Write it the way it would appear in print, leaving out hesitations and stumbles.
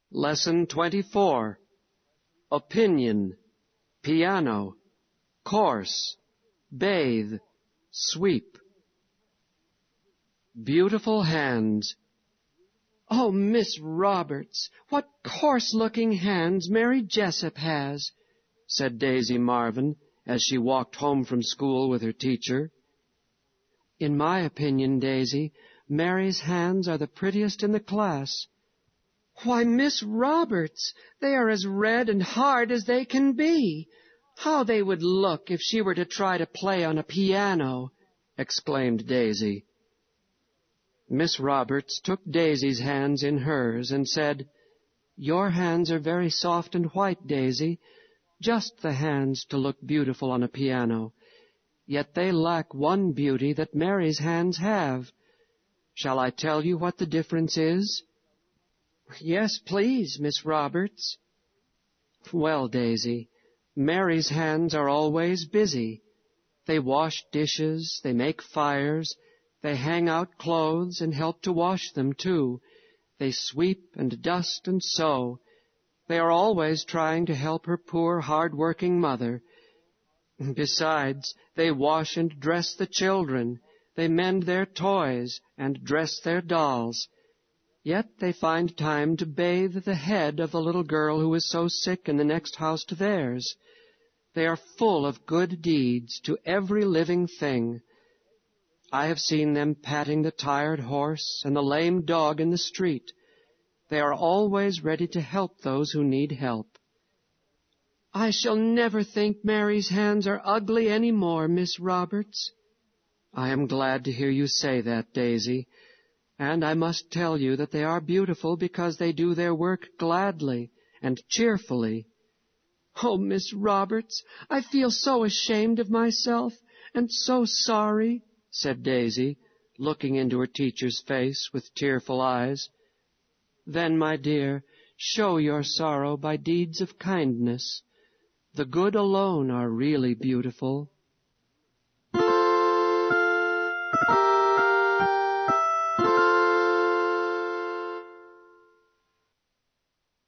Lesson 24. Opinion, piano, course, bathe, sweep. Beautiful hands. "Oh, Miss Roberts, what coarse-looking hands Mary Jessup has," said Daisy Marvin as she walked home from school with her teacher. "In my opinion, Daisy, Mary's hands are the prettiest in the class." "Why, Miss Roberts, they are as red and hard as they can be. How they would look if she were to try to play on a piano," exclaimed Daisy. Miss Roberts took Daisy's hands in hers and said, "Your hands are very soft and white, Daisy, just the hands to look beautiful on a piano. Yet they lack one beauty that Mary's hands have. Shall I tell you what the difference is?" "Yes, please, Miss Roberts." "Well, Daisy, Mary's hands are always busy. They wash dishes, they make fires, they hang out clothes and help to wash them, too. They sweep and dust and sew. They are always trying to help her poor, hard-working mother. Besides, they wash and dress the children. They mend their toys and dress their dolls. Yet they find time to bathe the head of the little girl who is so sick in the next house to theirs. They are full of good deeds to every living thing. I have seen them patting the tired horse and the lame dog in the street. They are always ready to help those who need help." "I shall never think Mary's hands are ugly any more, Miss Roberts." "I am glad to hear you say that, Daisy. And I must tell you that they are beautiful because they do their work gladly and cheerfully." "Oh, Miss Roberts, I feel so ashamed of myself and so sorry," said Daisy, looking into her teacher's face with tearful eyes. "Then, my dear, show your sorrow by deeds of kindness. The good alone are really beautiful."